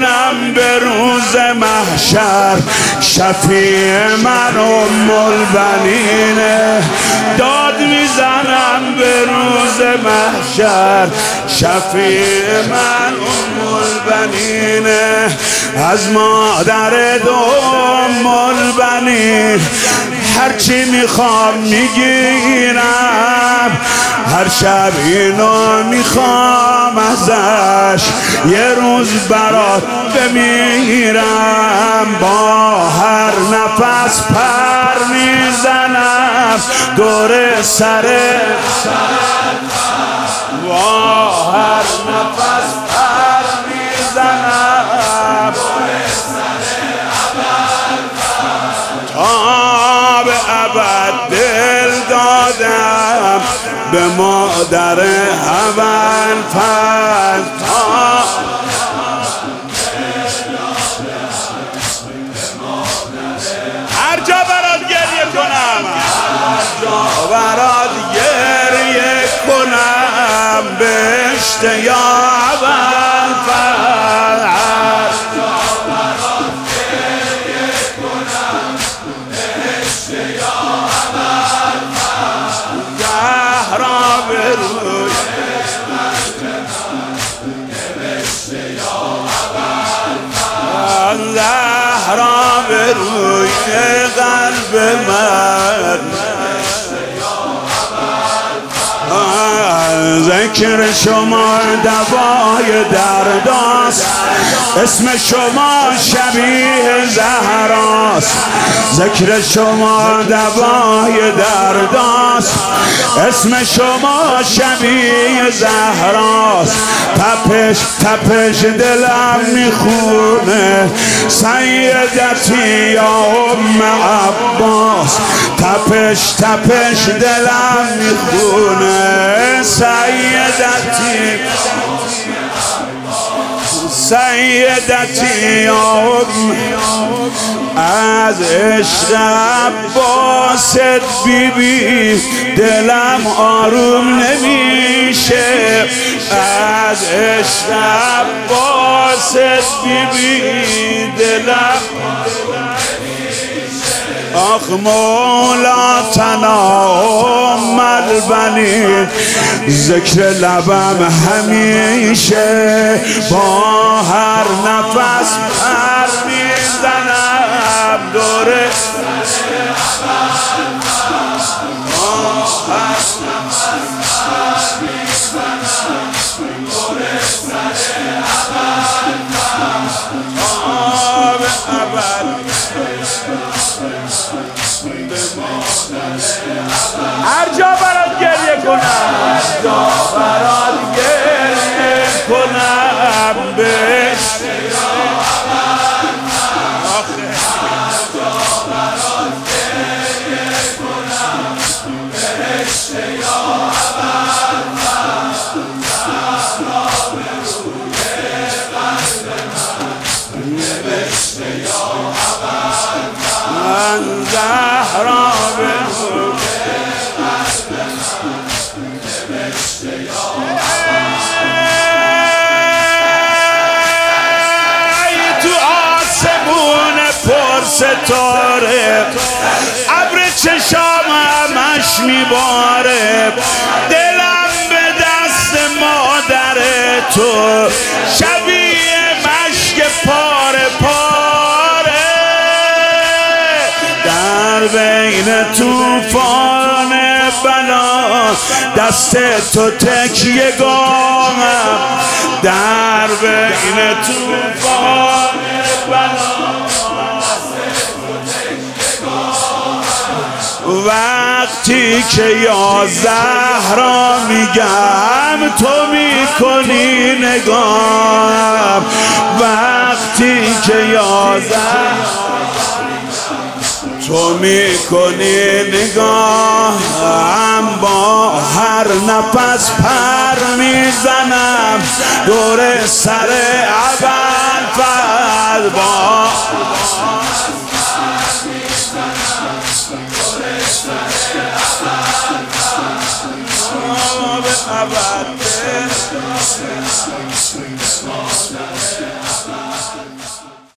میزنم به روز محشر، شفیع من ام البنینه. داد میزنم به روز محشر، شفیع من ام البنینه. از مادر دو ام البنین هرچی میخوام میگیرم، هر شب اینو میخوام ازش، یه روز برات بمیرم. با هر نفس پر میزنم دور سر، با هر نفس پر میزنم تا به ابد دل دادم به مادر اول. هر جا برات گریه کنم، هر جا برات گریه کنم، بهشت یا اول. زهرا به روی قلب من، ذکر شما دوای درداست، اسم شما شبیه زهراست. ذکر شما دوای درداست، اسم شما شبیه زهراست. تپش تپش دلم میخونه سیدتی یا ام عباس، تپش تپش دلم میخونه سیدتی یا ام. از عشق عباست بیبی دلم آروم نمیشه، از عشق عباست بیبی دلم. آخ مولا تنام البنین، ذکر لبم همیشه، با هر نفس پر میزنم دوره. هر جا برات گریه کنم، هر جا برات گریه کنم، بهشت یا اول. هر جا برات گریه کنم، بهشت یا اول. زهرا به روی قلب من، بهشت یا اول. من زهرا به روی ستاره، ابر چشام همش میباره، دلم به دست مادر تو شبیه مشک پاره پاره. در بین توفان بلا دست تو تکیه گاهم، در بین توفان بلا وقتی که یا زهرا میگم تو میکنی نگاهم، وقتی که یا زهرا تو میکنی نگاهم، با هر نفس پر میزنم دور سر اول. با